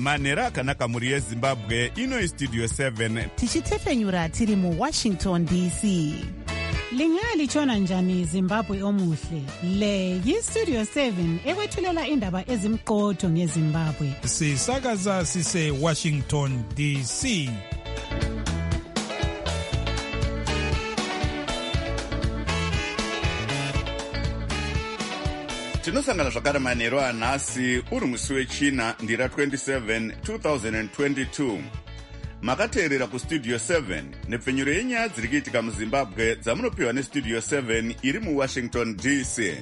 manhero akanaka mhuri yezimbabwe. Ino Studio 7 tichitepfenyura tiri muWashington DC. Lingalitshona njani Zimbabwe omuhle? Le yiStudio 7 ekwethulela indaba ezimqotho ngeZimbabwe. Sisakaza sise Washington DC. tinosangana zvakare manhero anhasi uri musi wechina ndira 27 2022. makateerera kustudio 7 nepfenyuro yenyaya dziri kuitika muzimbabwe dzamunopiwa nestudio 7 iri muwashington DC.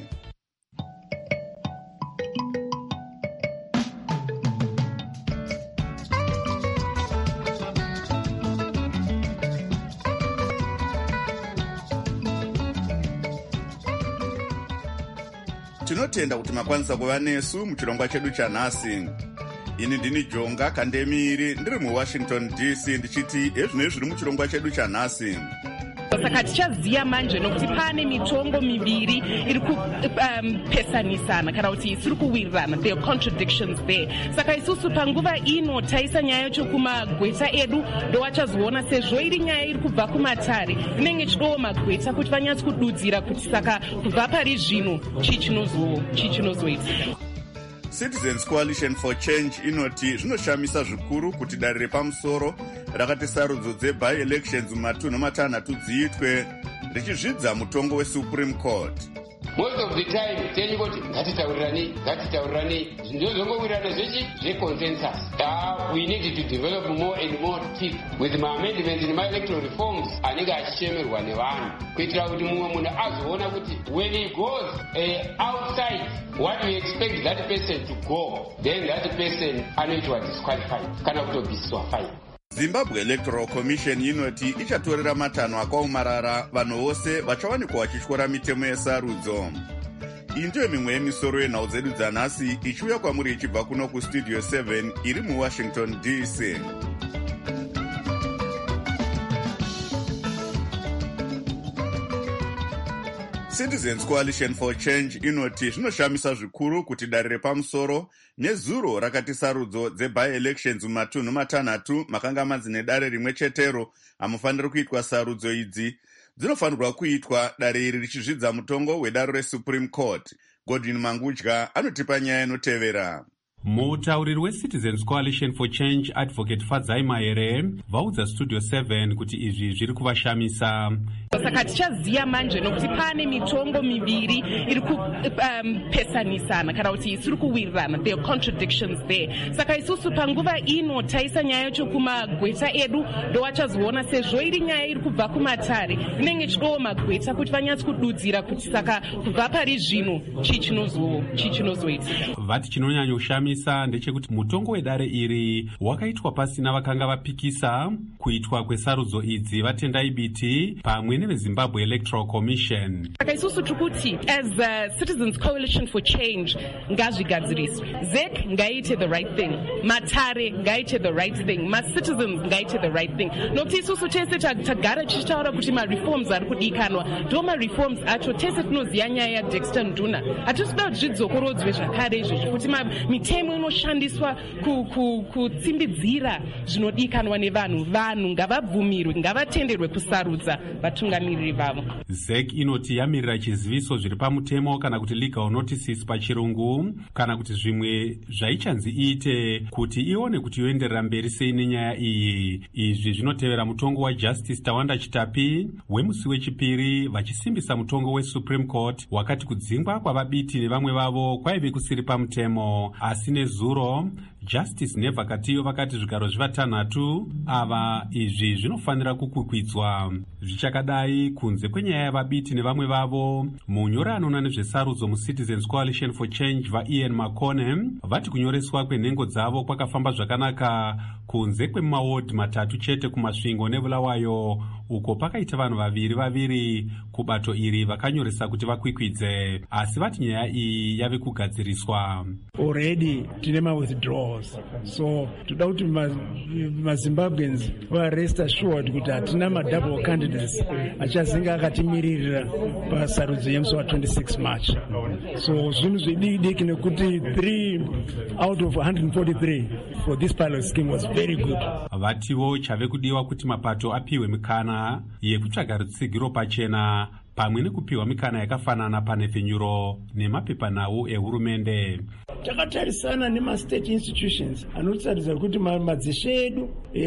tinotenda kuti makwanisa kuva nesu muchirongwa chedu chanhasi. ini ndini Jonga Kandemiri ndiri muWashington DC ndichiti ezvinoi zviri muchirongwa chedu chanhasi. Saka tichaziya manje nokuti pane mitongo miviri iri kupesanisana kana kuti isiri kuwirirana. There are contradictions there. Saka isusu panguva ino taisa nyaya yacho kumagweta edu ndowachazoona sezvo iri nyaya iri kubva kumatare inenge chidowo magweta kuti vanyatsi kududzira kuti saka kubva pari zvino chii chinozoitika. Citizens Coalition for Change inoti zvinoshamisa zvikuru kuti dare repamusoro rakati sarudzo dzebi-elections mumatunhu matanhatu dziitwe richizvidza mutongo weSupreme Court. Most of the time tell you what ngatitaurirani ndozongowirirana zveconsensus. We need to develop more and more teeth with my amendments in my electoral reforms anenge achichemerwa nevanhu kuitira kuti mumwe munhu azoona kuti when he goes outside what we expect that person to go, then that person anoitwa disqualified kana kutobviswa fine. Zimbabwe Electoral Commission inoti ichatorera matanho akaomarara vanhu vose vachawanikwa vachityora mitemo yesarudzo. Iyi ndiyo mimwe yemisoro yenhau dzedu dzanhasi ichiuya kwamuri ichibva kuno kustudio 7 iri muWashington DC. Citizens Coalition for Change inoti zvinoshamisa zvikuru kuti dare repamusoro nezuro rakati sarudzo dzebi-elections mumatunhu matanhatu makanga manzi dare rimwe chetero hamufaniri kuitwa sarudzo idzi dzinofanirwa kuitwa dare iri richizvidza mutongo wedare reSupreme Court. Godwin Mangudya anotipa nyaya inotevera. Mutauriri weCitizens Coalition for Change Advocate Fadzai Mahere vaudza Studio 7 kuti izvi zviri kuvashamisa. Saka tichaziya manje nokuti pane mitongo miviri iri kupesanisana kana kuti isiri kuwirirana. There are contradictions there. Saka isusu panguva ino taisa nyaya yacho kumagweta edu ndowachazoona sezvo iri nyaya iri kubva kumatare inenge chidowo magweta kuti vanyatsi kududzira kuti saka kubva pari zvino chii chinozoitika. Vati chinonyanya kushamisa ndechekuti mutongo wedare iri wakaitwa pasina vakanga vapikisa kuitwa kwesarudzo idzi vatendai biti pamwe neveZimbabwe Electoral Commission. Saka isusu tikuti as a Citizens Coalition for Change ngazvigadziriswe. ZEC ngaite the right thing. Matare ngaite the right thing. Ma-citizens ngaite the right thing. Nokuti isusu tese tagara tichitaura kuti ma-reforms ari kudikanwa. Ndo ma-reforms acho tese tinoziya nyaya yaDexter Nduna. Hatisi kuda kuti zvidzokorodzwe zvakare izvozvo kuti mitemo inoshandiswa kutsimbidzira zvinodikanwa nevanhu. Vanhu ngavabvumirwe, ngavatenderwe kusarudza vatungamiriri vavo. ZEC inoti yamirira chiziviso zviri pamutemo kana kuti legal notices pachirungu kana kuti zvimwe zvaichanzi iite kuti ione kuti yoenderera mberi sei nenyaya iyi. Izvi zvinotevera mutongo waJustice Tawanda Chitapi wemusi wechipiri vachisimbisa mutongo weSupreme Court wakati kudzingwa kwavabiti nevamwe vavo kwaive kusiri pamutemo. Asi nezuro Justice Nevakatiyo vakati zvigaro zvivatanhatu ava izvi zvinofanira kukwikwidza. Zvichakadai kunze kwenyaya yavabiti nevamwe vavo, munyori anoona nezvesarudzo muCitizens Coalition for Change vaIan Makone vati kunyoreswa kwenhengo dzavo kwakafamba zvakanaka kunze kwemawodi matatu chete kumasvingo neBulawayo uko pakaita vanhu vaviri kubato iri vakanyoresa kuti vakwikwidze, asi vati nyaya iyi yave kugadziriswa. Already tine mawithdraw hours. So toda kuti maZimbabweans rest assured kuti hatina madouble candidates achazinga akatimiririra pasarudzo yemusi wa26 March. So zvinhu zvidiki nekuti 3 out of 143 for this pilot scheme was very good. Vativo chave kudiwa kuti mapato apiwe mikana yekutsvaga rutsigiro pachena pamwe nekupiwa mikana yakafanana panepfenyuro nemapepanhau ehurumende. Takatarisana nema-state institutions anotaridza kuti madzishe edu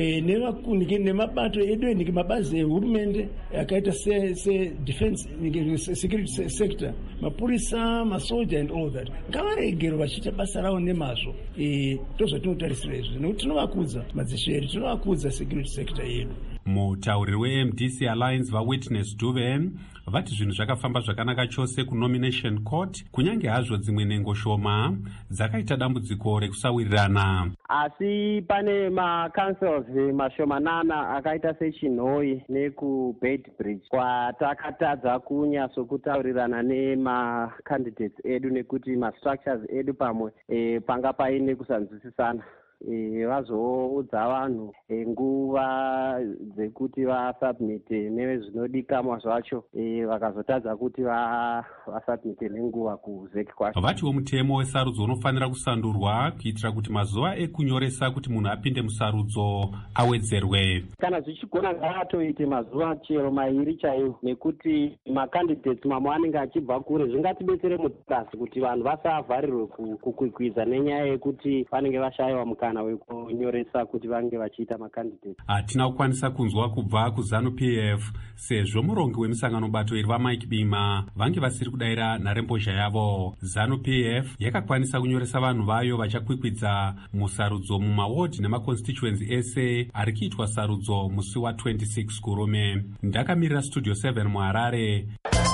nemabato edu mabazi ehurumende akaita se-defense security sector, mapurisa, masoja and all that, ngavaregero vachiita basa ravo nemazvo. Ndozvatinotarisira izvo nekuti tinovakudza madzishe edu, tinovakudza security sector yedu. Mutauriri weMDC Alliance vaWitness Dube vati zvinhu zvakafamba zvakanaka chose kunomination court, kunyange hazvo dzimwe nhengo shoma dzakaita dambudziko rekusawirirana. Asi pane ma-councils mashomanana akaita seChinhoi nekuBeitbridge kwatakatadza kunyasokutaurirana nema-candidates edu nekuti ma-structures edu pamwe panga paine kusanzwisisana. Vazoudza vanhu nguva dzekuti vasubmite nezvinodikamwa zvacho, vakazotadza kuti vasubmite nenguva kuzeki kwacho. Vatiwo mutemo wesarudzo unofanira kusandurwa kuitira kuti mazuva ekunyoresa kuti munhu apinde musarudzo awedzerwe. Kana zvichigona ngavatoite mazuva chero mairi chaiwo, nekuti macandidates mamwe anenge achibva kure. Zvingatibetsere mutasi kuti vanhu vasavharirwe kukwikwidza nenyaya yekuti vanenge vashayiwa mukana wekunyoresa kuti vange vachiita macandidates. Hatina kukwanisa kunzwa kubva kuZANU-PF sezvo murongi wemisangano bato iri vaMike Bima vange vasiri kudayira nharembozha yavo. ZANU-PF yakakwanisa kunyoresa vanhu vayo vachakwikwidza musarudzo mumawodi nemaconstituency ese ari kuitwa sarudzo musi wa26 kurume. Ndakamirira Studio 7 muHarare.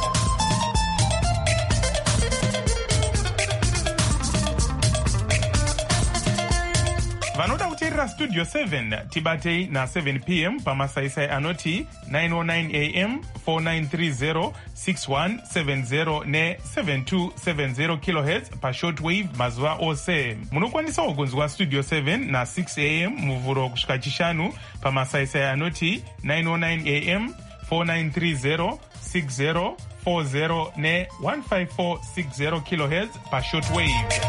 Vanoda kuteerera Studio 7 tibatei na7 p.m. pamasaisai anoti 909 am 4930 6170 ne7270 kHz pashortwave mazuva ose. Munokwanisa kugunzwa Studio 7 na6 am muvhuro kusvika chishanu pamasaisai anoti 909 am 4930 6040 ne15460 kHz pashortwave.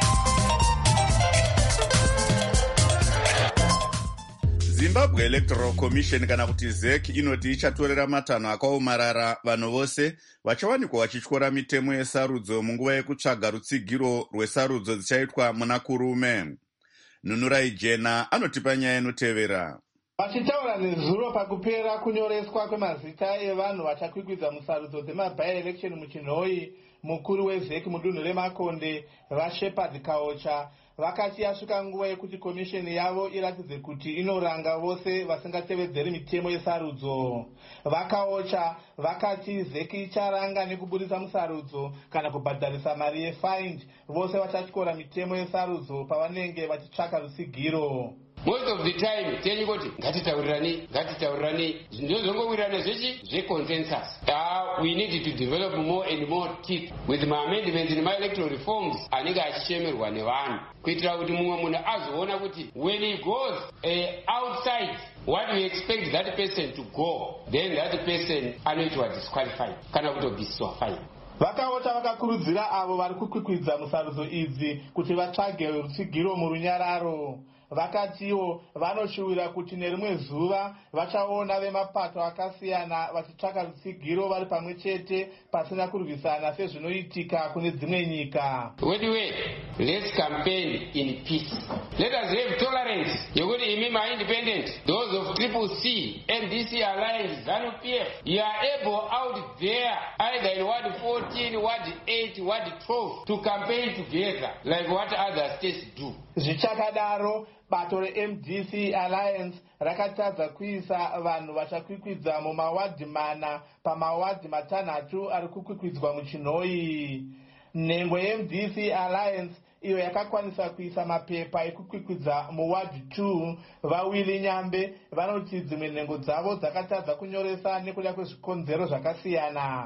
Zimbabwe Electoral Commission kana kuti ZEC inoti ichatorera matanho akaomarara vanhu vose vachawanikwa vachityora mitemo yesarudzo munguva yekutsvaga rutsigiro rwesarudzo dzichaitwa muna kurume. Nunurai Jena anotipa nyaya inotevera. Vachitaura nezuro pakupera kunyoreswa kwemazita evanhu vachakwikwidza musarudzo dzema-by-election muChinhoi, mukuru weZEC mudunhu reMakonde vaShepard Kaocha vakati yasvika nguva yekuti komisheni yavo iratidze kuti inoranga vose vasingatevedzeri mitemo yesarudzo. Vakaocha vakati ZEC icharanga nekuburisa musarudzo kana kubhadharisa mari yefind vose vachatyora mitemo yesarudzo pavanenge vachitsvaka rutsigiro. Most of the time tell kuti ngatitaurirani ndozongowirirana zveconsensus. We need to develop more and more teeth with my amendments in my electoral reforms anenge achichemerwa nevanhu kuitira kuti mumwe munhu azoona kuti when he goes outside what we expect that person to go, then that person anoitwa disqualified kana kutobviswa fine. Vakaota vakakurudzira avo vari kukwikwidza musarudzo idzi kuti vatsvage rutsigiro murunyararo. Vakatiwo vanoshuwira kuti nerimwe zuva vachaona vemapato akasiyana vachitsvaka rutsigiro vari pamwe chete pasina kurwisana sezvinoitika kune dzimwe nyika. Anyway, let's campaign in peace. Let us have tolerance. Yekuti imi ma-independent, those of CCC, MDC Alliance, ZANU-PF, you are able out there either in Ward 14, Ward 8, Ward 12 to campaign together like what other states do. Zvichakadaro bato reMDC Alliance rakatadza kuisa vanhu vachakwikwidza mumawadhi mana pamawadhi matanhatu ari kukwikwidza muChinhoi. Nhengo yeMDC Alliance iyo yakakwanisa kuisa mapepa ekukwikwidza muwadhi 2 vaWilly Nyambe vanoti dzimwe nhengo dzavo dzakatadza kunyoresa nekuda kwezvikonzero zvakasiyana.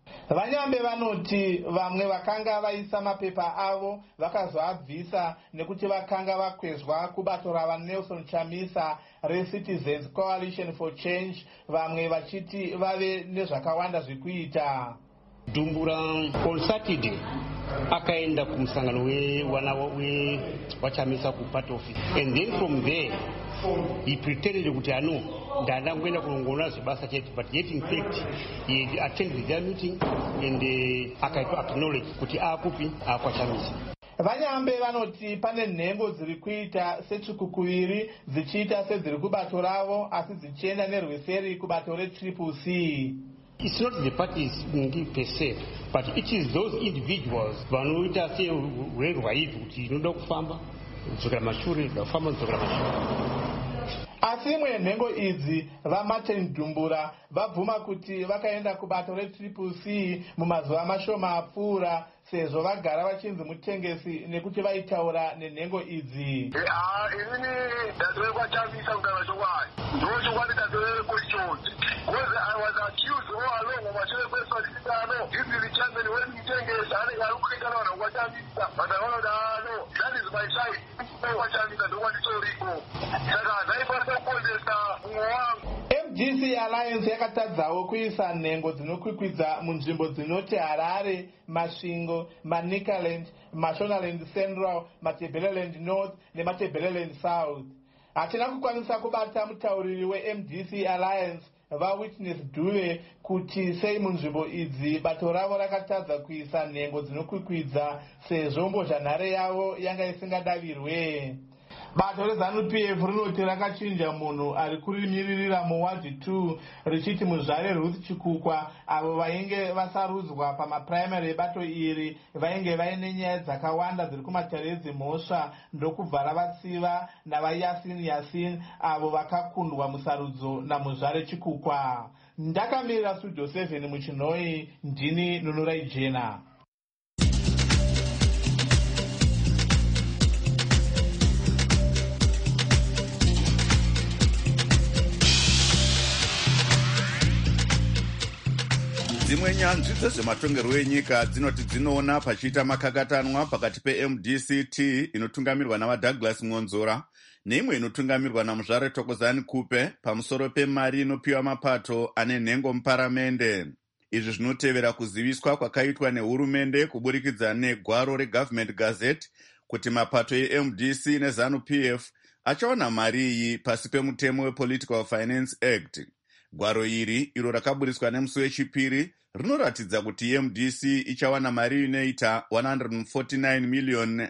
Vanyambe vanoti vamwe vakanga vaisa mapepa avo vakazoabvisa nekuti vakanga vakwezwa kubato ravaNelson Chamisa reCitizens Coalition for Change, vamwe vachiti vave nezvakawanda zvekuita. Dhumbura on Saturday akaenda kumusangano wachamisa kuparty office, and then from there he pretended kuti ndanda kuenda kunongona zvebasa chete, but yet in fact he attended their meeting and akaitwa acknowledge kuti akupi akwachamisa. Vanyambe vanoti pane nhengo dziri kuita setsvikukuviri dzichiita sedziri kubato ravo asi dzichienda nerweseri kubato reCCC. It's not the parties per se, but it is those individuals vanoita seurerwa hivi kuti inoda kufamba dzokera mashure dzafamba dzokera mashure. Asi imwe yenhengo idzi vaMartin Dhumbura vabvuma kuti vakaenda kubato reCCC mumazuva mashoma apfuura sezvo vagara vachinzi mutengesi nekuti vaitaura nenhengo idzi. Inini ndatoekwachamisa kugara chokwadi ndochokwadi ndatoerekoichonzi because I was accused all along mumashure kwesolisitano if the chairman wemutengesi anenge ari kuita vanhu kwachamisa but I want to that is my side kwachamisa ndokwanditoriko saka ndaifanira kukonzesa mumwe wangu. FGC Alliance yakatadzawo kuisa nhengo dzinokwikwidza munzvimbo dzinoti Harare, Masvingo, Manicaland, Mashonaland Central, Matabeleland North neMatabeleland South. Hatina kukwanisa kubata mutauriri weMDC Alliance vaWitness Dube kuti sei munzvimbo idzi bato ravo rakatadza kuisa nhengo dzinokwikwidza sezvo mbozhanhare yavo yanga isingadavirwe. Bato reZANU-PF rinoti rakachinja munhu ari kurimiririra muwadi 2 richiti muzvare Ruth Chikukwa avo vainge vasarudzwa pamapuraimari ebato iri vainge vaine nyaya dzakawanda dziri kumatare dzimhosva ndokubva ravatsiva navaYasin avo vakakundwa musarudzo namuzvare Chikukwa. Ndakamirira Studio 7 muchinhoi, ndini Nunurai Jena. Dzimwe nyanzvi dzezvematongerwo enyika dzinoti dzinoona pachiita makakatanwa pakati peMDCT inotungamirwa navaDouglas Mwonzora neimwe inotungamirwa namuzvare Thokozani Kupe pamusoro pemari inopiwa mapato ane nhengo muparamende. Izvi zvinotevera kuziviswa kwakaitwa nehurumende kuburikidza negwaro reGovernment Gazette kuti mapato eMDC neZANU-PF achaona mari iyi pasi pemutemo wePolitical Finance Act. Gwaro iri iro rakaburiswa nemusi wechipiri rinoratidza kuti MDC ichawana mari inoita $149 million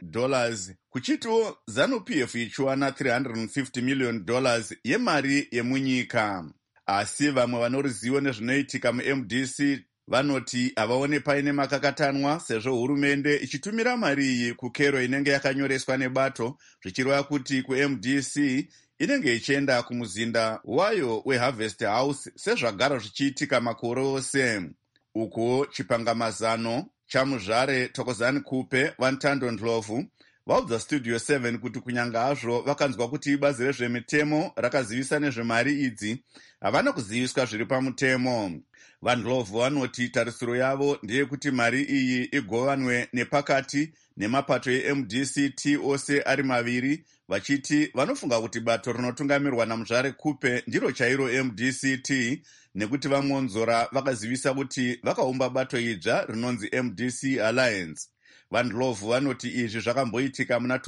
kuchitiwo ZANU-PF ichiwana $350 million yemari yemunyika. Asi vamwe vano ruzivo nezvinoitika muMDC vanoti havaone paine makakatanwa sezvo hurumende ichitumira mari iyi kukero inenge yakanyoreswa nebato zvichireva kuti kuMDC inenge ichienda kumuzinda wayo weHarvest House sezvagara zvichiitika makore ose. Uko chipangamazano chamuzvare Thokozani Kupe vaNtando Ndlovu vaudza Studio 7 kuti kunyanga hazvo vakanzwa kuti ibazi rezvemitemo rakazivisa nezvemari idzi havana kuziviswa zviri pamutemo. VaNdlovu vanoti tarisiro yavo ndeyekuti mari iyi igovanwe nepakati nemapato eMDCT ose ari maviri, vachiti vanofunga kuti bato rinotungamirwa namuzvare Kupe ndiro chairo MDCT nekuti vaMwonzora vakazivisa kuti vakaumba bato idzva rinonzi MDC Alliance. VaNdlovu vanoti izvi zvakamboitika muna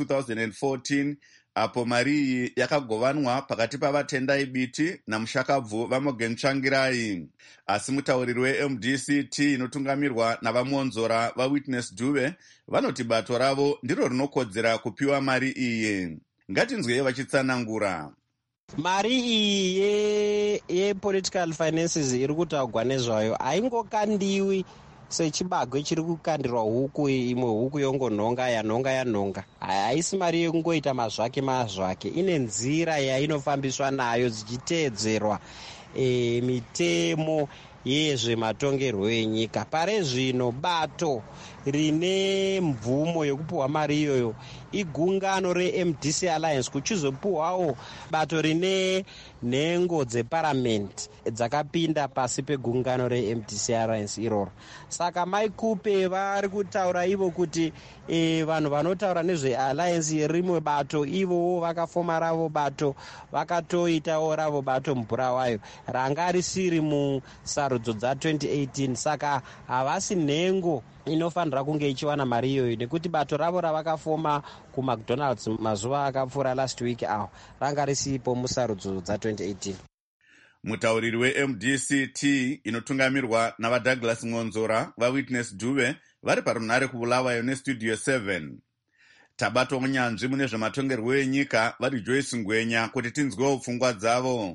2014 apo mari iyi yakagovanwa pakati pavatendai biti namushakabvu vaMorgan Tsvangirai. Asi mutauriri weMDCT inotungamirwa navaMwonzora vaWitness Dube vanoti bato ravo ndiro rinokodzera kupiwa mari iyi. Ngatinzwei vachitsanangura. Mari iyi yepolitical finances iri kutaurwa nezvayo haingokandiwi sechibagwe chiri kukandirwa huku, imwe huku yongonhonga yanhonga. Haisi mari yekungoita mazvake, ine nzira yainofambiswa nayo dzichiteedzerwa mitemo yezvematongerwo enyika. Pare zvino bato rine mvumo yokupuhwa mari iyoyo igungano reMDC Alliance, kuchizopuhwawo bato rine nhengo dzeparamend dzakapinda pasi pegungano reMDC Alliance iroro. Saka maikupe vari kutaura ivo kuti vanhu vanotaura nezvealliance rimwe bato ivowo vakafoma ravo bato, vakatoitawo ravo bato mubhurawayo ranga risiri musarudzo dza2018. Saka havasi nhengo inofanira kunge ichiwana mari iyoyo, nekuti bato ravo ravakafoma kumacdonalds mazuva akapfuura last week awo ranga risipo musarudzo dza2018. Mutauriri weMDCT inotungamirwa navaDouglas Ngonzora, vaWitness Dube vari parunhare kuBulawayo neStudio 7. Tabatwa unyanzvi mune zvematongerwo enyika vari Joyce Ngwenya kuti tinzwewo pfungwa dzavo.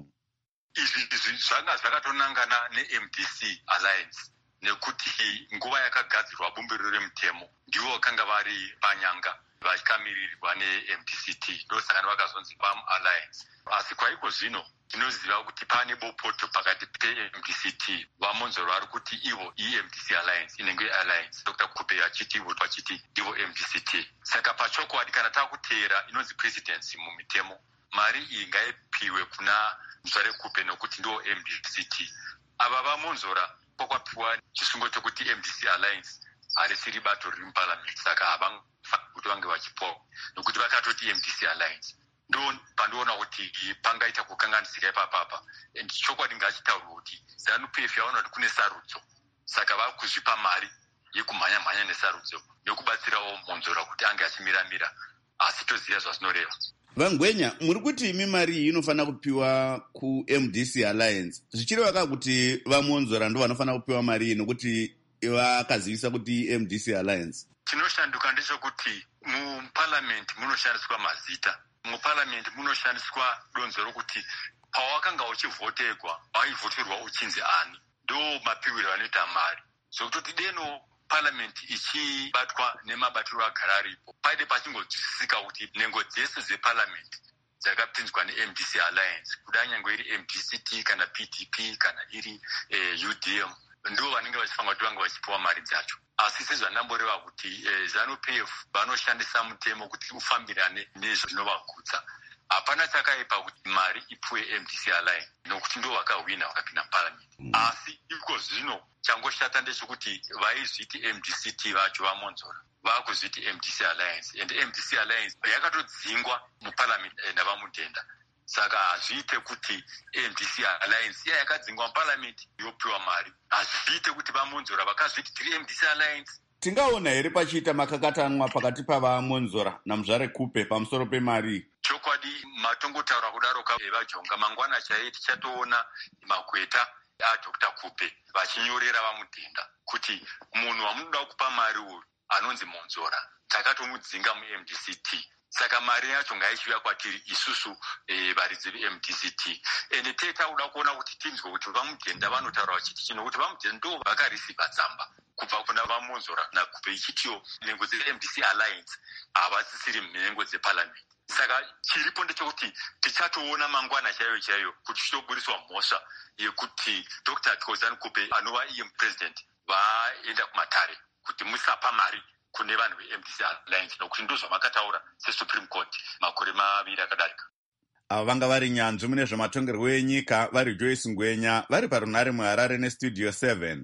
Izvi zvanga zvakatonangana neMDC Alliance nekuti nguva yakagadzirwa bumbiro remutemo ndivo vakanga vari panyanga vachikamirirwa neMDCT, ndosaka vakazonzi PAM Alliance. Asi kwaiko zvino tinoziva kuti pane bopoto pakati peMDCT. Vamonzoro vari kuti ivo iMDC Alliance inenge Alliance, Dr. Kupe achiti ivo vachiti ndivo MDCT. Saka pachokwadi kana takuteera inonzi presidency mumitemo, mari iyi ngaipiwe kuna Mzware Kupe nokuti ndiwo MDCT. Ava vamonzora kwakapiwa chisungo chokuti MDC Alliance harisiri bato riri muparliament, saka havafaniri kuti vange vachipowa nokuti vakatoti MDC Alliance. Ndo pandiona kuti pangaita kukanganisika ipapapa. Chokwadi ngachitaurwa kuti ZANU-PF yaona kuti kune sarudzo, saka vari kuzvipa mari yekumhanya-mhanya nesarudzo nekubatsirawo Monzora kuti ange achimiramira, asi toziva zvazvinoreva. Vangwenya, muri kuti imi mari iyi inofanira kupiwa kuMDC Alliance, zvichireva kuti vaMonzora ndo vanofanira kupiwa mari iyi nokuti vakazivisa kuti MDC Alliance? Chinoshanduka ndechekuti muparliament munoshandiswa mazita, muparliament munoshandiswa donzo rokuti pawakanga uchivhotegwa waivhoterwa uchinzi ani, ndo mapiwiro anoita mari. Zvokutoti deno parliament ichibatwa nemabatiro agara aripo, paide pachingonzwisisika kuti nhengo dzese dzeparliament dzakapinzwa neMDC Alliance, kudai nyange iri MDCT kana PDP kana iri UDM, ndo vanenge vachifanira kuti vange vachipiwa mari dzacho. Asi sezvandamboreva kuti ZANU-PF vanoshandisa mutemo kuti ufambirane nezvinovagutsa. Hapana chakaipa kuti mari ipuwe MDC Alliance nokuti ndo vakahwina vakapinda muparliament. Asi iko zvino changoshata ndechekuti vaizviti MDCT vacho vaMonzora vakuzviti MDC Alliance, and MDC Alliance yakatodzingwa muparliament navamutenda. Saka hazviite kuti MDC Alliance iya yakadzingwa muparliament yopiwa mari, hazviite kuti vaMonzora vakazviti tiri MDC Alliance. Tingaona here pachiita makakatanwa pakati pavaMonzora naMzvare Kupe pamusoro pemari? Chokwadi matongotaura kudaro vajonga mangwana chaiye tichatoona makweta aDr. Kupe vachinyorera vamutenda kuti munhu wamunoda kupa mari uyu anonzi Monzora takatomudzinga muMDCT. Saka mari yacho ngaichiuya kwatiri isusu varidzi veMDCT. Ende tetakuda kuona kuti tinzwe kuti vamutenda vanotaura vachiti chino, kuti vamutenda ndo vakarisiva tsamba kubva kuna vaMonzora naKupe ichitiwo nhengo dzeMDC Alliance havasisiri nhengo dzeparliament. Saka chiripo ndechekuti tichatoona mangwana chaiyo kuti chitoburiswa mhosva yekuti Dr. Kozani Kupe anova iye president vaenda kumatare kuti musapa mari kune vanhu veMDC Alliance nokuti ndozvo vakataura seSupreme Court makore 2 akadarika. Ava vanga vari nyanzvi mune zvematongerwo enyika vari Joyce Ngwenya vari parunhare muHarare neStudio 7.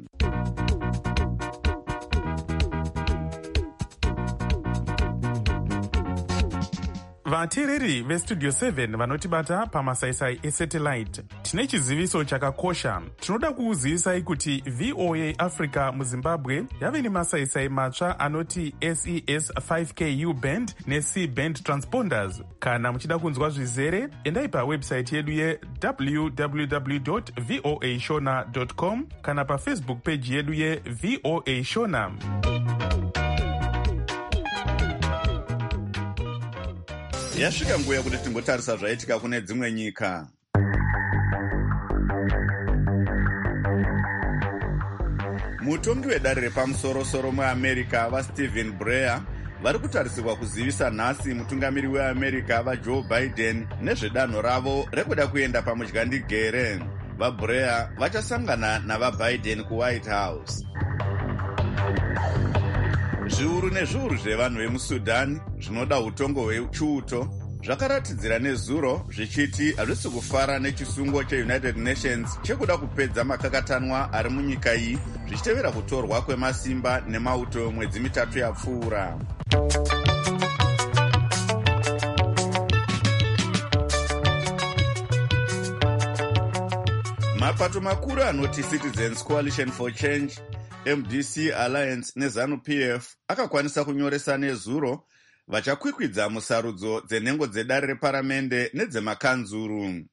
vateereri vestudio 7 vanotibata pamasaisai esatellite, tine chiziviso chakakosha. Tinoda kukuzivisai kuti VOA Africa muZimbabwe yave nemasaisai matsva anoti SES 5KU band neC band transponders. Kana muchida kunzwa zvizere, endai pawebsite yedu ye www.voashona.com kana pafacebook page yedu yeVOA Shona. Yasvika nguva yekuti timbotarisa zvaitika kune dzimwe nyika. Mutongi wedare repamusoro-soro muAmerica vaStephen Breyer vari kutarisirwa kuzivisa nhasi mutungamiri weAmerica vaJoe Biden nezvedanho ravo rekuda kuenda pamudyandigere. vaBlair vachasangana navaBiden kuWhite House. Zviuru nezviuru zvevanhu vemuSudan zvinoda utongo hwechiuto zvakaratidzira nezuro zvichiti hazvisi kufara nechisungo cheUnited Nations chekuda kupedza makakatanwa ari munyika iyi zvichitevera kutorwa kwemasimba nemauto mwedzi mitatu yapfuura. Mapato makuru anoti Citizens Coalition for Change, MDC Alliance neZANU-PF akakwanisa kunyoresa nezuro vachakwikwidza musarudzo dzenhengo dzedare reparamende nedzemakanzuru.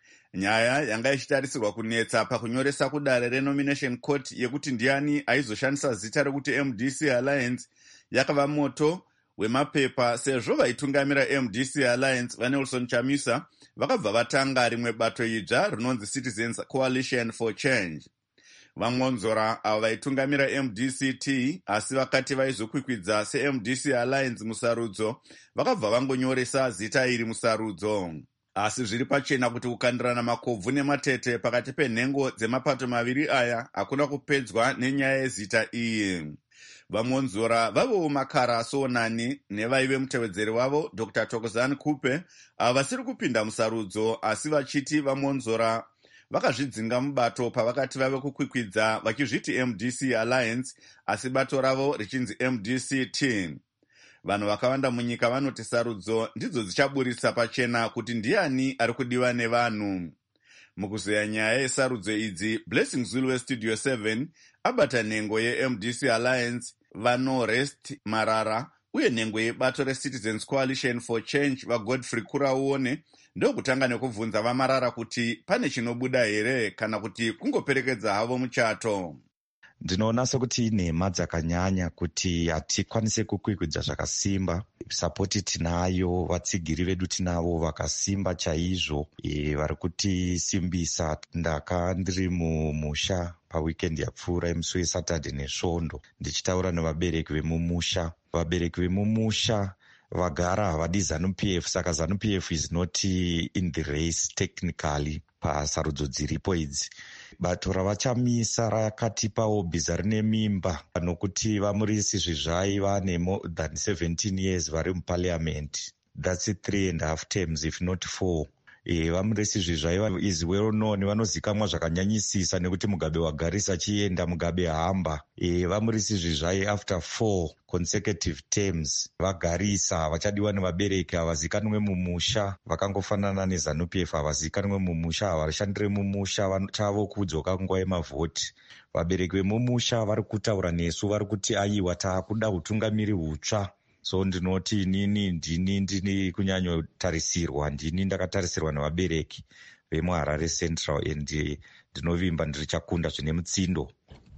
Nyaya yanga ichitarisirwa kunetsa pakunyoresa kudare renomination court yekuti ndiani aizoshandisa zita rekuti MDC Alliance yakava moto wemapepa sezvo vaitungamira MDC Alliance vaNelson Chamisa vakabva vatanga rimwe bato idzva rinonzi Citizens Coalition for Change. Vangonzora avo vaitungamira MDCT asi vakati vaizokwikwidza seMDC Alliance musarudzo vakabva vangonyoresa zita iri musarudzo. Asi zviri pachena kuti kukandirana makobvu nematete pakati penhengo dzemapato maviri aya hakuna kupedzwa nenyaya yezita iyi. Vangonzora vavowo makara asonani nevaive mutevedzeri wavo Dr. Thokozani Kupe avo vasiri kupinda musarudzo asi vachiti vamonzora vakazvidzinga mubato pavakati vave kukwikwidza vachizviti MDC Alliance asi bato ravo richinzi MDCT. Vanhu vakawanda munyika vanoti sarudzo ndidzo dzichaburitsa pachena kuti ndiani ari kudiwa nevanhu. Mukuzeya nyaya yesarudzo idzi, Blessing Zulu weStudio 7 abata nhengo yeMDC Alliance, vaNorest Marara uye nhengo yebato reCitizens Coalition for Change vaGodfrey Kurauone ndokutanga nekubvunza vaMarara kuti pane chinobuda here kana kuti kungoperekedza havo muchato. Ndinoona sekuti inhema dzakanyanya kuti hatikwanise kukwikwidza zvakasimba. Sapoti tinayo, vatsigiri vedu tinavo vakasimba chaizvo vari kutisimbisa. Ndiri mumusha pawikendi yapfuura musi weSaturday nesvondo ndichitaura nevabereki vemumusha. Vabereki vemumusha vagara havadi ZANU-PF, saka ZANU-PF is not in the race technically pasarudzo dziripo idzi. Bato ravachamisa rakatipawo bhiza rine mimba nokuti vamurisi Zvizvai vane more than 17 years vari muparliament. That's 3.5 terms if not 4. Vamurisi Zvizvai is well known, vanozikamwa zvakanyanyisisa nekuti Mugabe wagarisa achienda Mugabe hamba. Vamurisi Zvizvai after 4 consecutive terms vagarisa vachadiwa nevabereki havazikanwe mumusha, vakangofanana neZANU-PF havazikanwe mumusha, havashandire mumusha, chavo kudzoka nguva yemavhoti. Vabereki vemumusha vari kutaura nesu vari kuti aiwa taakuda utungamiri hutsva. So ndinoti inini ndini kunyanyotarisirwa, ndini ndakatarisirwa nevabereki vemuHarare Central and ndinovimba ndiri chakunda zvine mutsindo.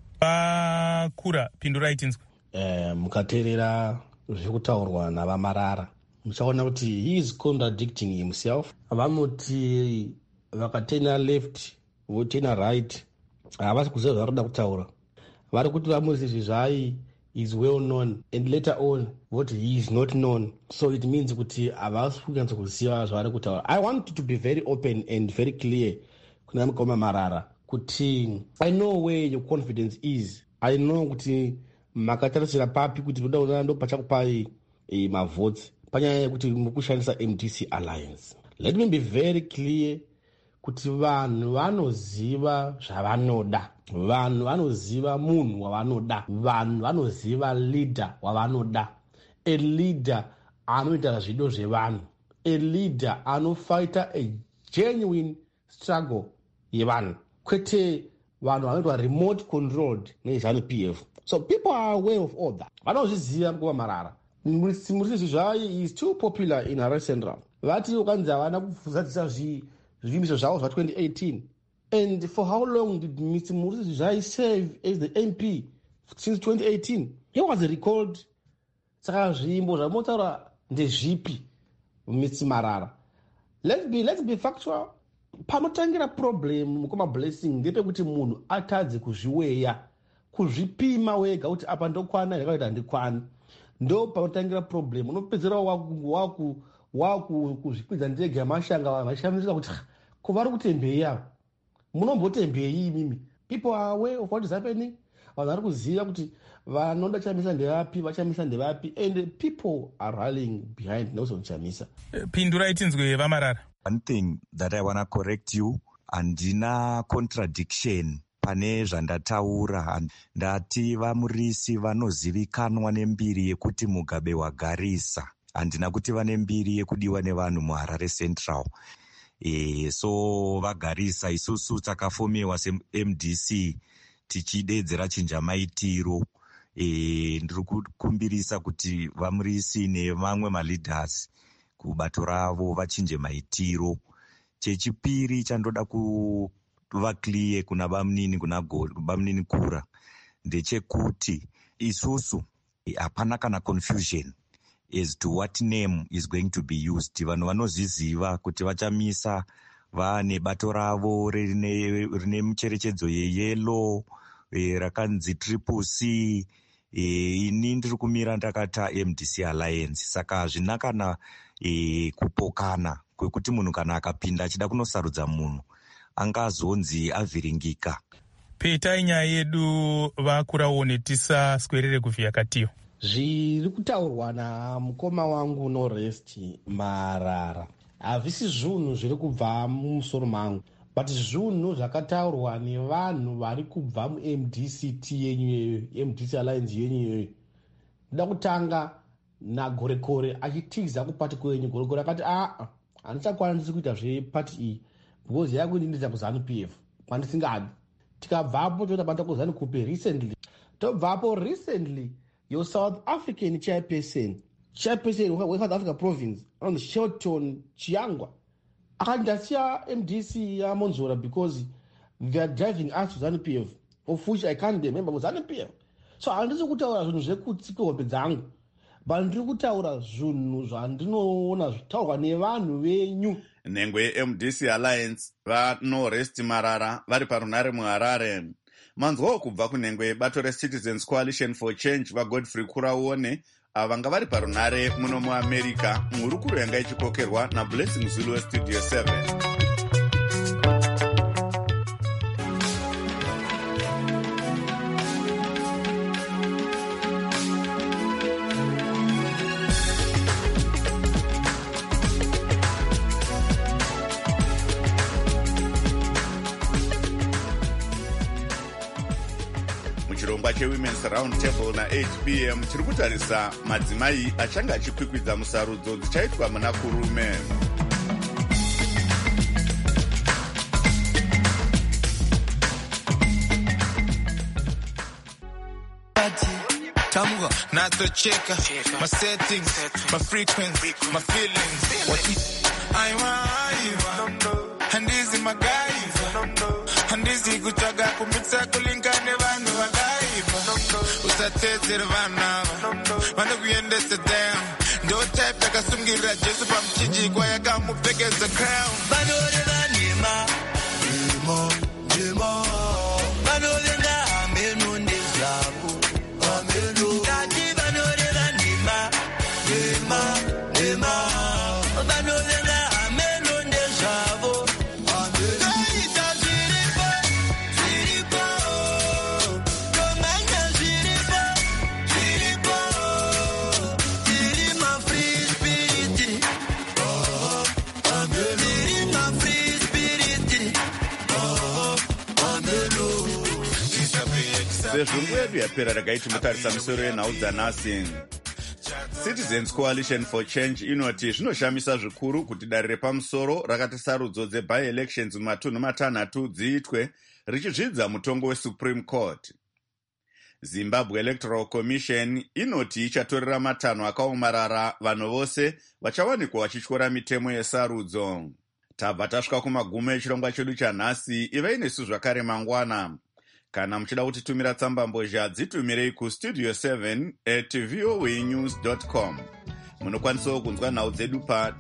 Pakura pindurai tinzwe. Mukateerera zviri kutaurwa navaMarara muchaona kuti he is contradicting himself. Vanoti vakatena left votena right, havasi kuziva zvavari kuda kutaura. Vari kuti vamurisi Zvizvai is well known and later on what he is not known, so it means kuti havasi kunyatsa kuziva zvavari kutaura. I want to be very open and very clear kuna mukoma Marara kuti I know where your confidence is. I know kuti makatarisira papi kuti ndoda kuona ndo pachakupai mavotes panyaya yekuti mukushandisa MDC Alliance. Let me be very clear kuti vanhu vanoziva zvavanoda, vanhu vanoziva munhu wavanoda, vanhu vanoziva leader wavanoda, a leader anoita zvido zvevanhu, a leader anofighta a genuine struggle yevanhu, kwete vanhu vanoitwa remote controlled neZANU-PF. So people are aware of all that. Vanozviziva mukova Marara. Murisi Zvizvai is too popular in Harare Central. Vati ukanzi havana kufuzatisa zvivimbiso zvavo zva2018. And for how long did Mr. Murisi Zvizvai serve as the MP since 2018? He was recalled. Saka zvimbo zvamotaura ndezvipi Mr. Marara? Let's be factual. Panotangira problem mukoma Blessing ndepekuti munhu atadze kuzviweya, kuzvipima wega kuti apa ndokwana yakaita handikwana. Ndo panotangira problem. Unopedzera wakuzvikwidza ndege yamashanga vachishamisa kuti kuvari kutembei ava. munombotembei imimi? People are aware of what is happening. Vanhu vari kuziva kuti vanoda chamisa ndevapi, vachamisa ndevapi, and people are rallying behind Nelson Chamisa. Pindurai tinzwe vamarara. One thing that I want to correct you, handina contradiction pane zvandataura. Ndati vamurisi vanozivikanwa nembiri yekuti Mugabe wagarisa, handina kuti vane mbiri yekudiwa nevanhu muHarare Central. So vagarisa, isusu takafomewa seMDC tichidedzera chinja maitiro. Ndiri kukumbirisa kuti vamurisi nevamwe maleaders kubato ravo vachinje maitiro. Chechipiri chandoda kuva clear kuna Bamunini, kuna Bamunini Kura, ndechekuti isusu hapana kana confusion as to what name is going to be used. Vanhu vanozviziva kuti vachamisa vane bato ravo rine mucherechedzo yeyelo rakanzi Triple C. Ini ndiri kumira ndakata MDC Alliance, saka hazvina kana kupokana kwekuti munhu kana akapinda achida kunosarudza munhu angazonzi avhiringika. Petai nyaya yedu vakuraone tisaswerere kuvhiya katiyo. Zviri kutaurwa namukoma wangu Norest Marara havisi zvinhu zviri kubva mumusoro mangu, but zvinhu zvakataurwa nevanhu vari kubva muMDCT yenyu, MDC Alliance yenyu iyoyo. Ndoda kutanga naGorekore achitiza kupati kwenyu. Gorekore akati handichakwanisi kuita zvepati iyi because yakuindindiza kuZANU-PF kwandisingadi. Tikabvapo totobata kuZANU-PF recently. Tobvapo recently your South African chairperson weSouth Africa province on Shelton Chiangwa akandasiya MDC yaMonzora because they are driving us to ZANU-PF, of which I can't be a member of ZANU-PF. So handisi kutaura zvinhu zvekutsika hope dzangu, but ndiri kutaura zvinhu zvandinoona zvitaurwa nevanhu venyu. Nhengwe MDC Alliance vaNorest Marara vari parunare muHarare. Manzwawo kubva kunhengwe bato reCitizens Coalition for Change vaGodfrey Kuraone vanga vari parunare muno muAmerica. Mhurukuro yanga ichikokerwa naBlessing Zulu weStudio 7. Chirongwa cheWomen's Round Table na8 p.m. chiri kutarisa madzimai achanga achikwikwidza musarudzo dzichaitwa muna kurume. Tamuga, not to check my settings, my frequency, my feelings. What I want, and this is my guys, and this is good. Kumitsa kulingane vanhu vakaipa usatedzera vanhu vane kuendesa down ndo type yakasungira Jesu pamuchinjikwa yakamupfekedza crown vanoreva nhema nhema vanovenga hameno ndezvavo hameno tati vanoreva nhema nhema nhema vanovenga hameno ndezvavo sezvungu yedu yapera ragaiti mutarisa misoro yenhau dzanhasi. Citizens Coalition for Change inoti zvinoshamisa zvikuru kuti dare repamusoro rakati sarudzo dzebi-elections mumatunhu matanhatu dziitwe richizvidza mutongo weSupreme Court. Zimbabwe Electoral Commission inoti ichatorera matanho akaomarara vanhu vose vachawanikwa vachityora mitemo yesarudzo. Tabva tasvika kumagumo echirongwa chedu chanhasi. Ivai nesu zvakare mangwana. Kana muchida kutitumira tsambambozha dzitumirei kustudio 7@voanews.com. Munokwanisawo kunzwa nhau dzedu pa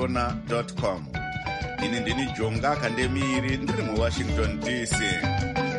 www.voashona.com. Ini ndini Jonga Kandemiri ndiri muWashington DC.